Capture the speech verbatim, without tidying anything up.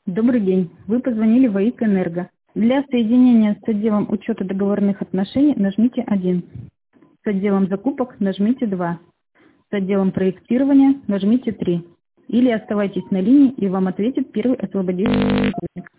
Добрый день. Вы позвонили в АИК «Энерго». Для соединения с отделом учета договорных отношений нажмите один. С отделом закупок нажмите два. С отделом проектирования нажмите три. Или оставайтесь на линии, и вам ответит первый освободившийся сотрудник.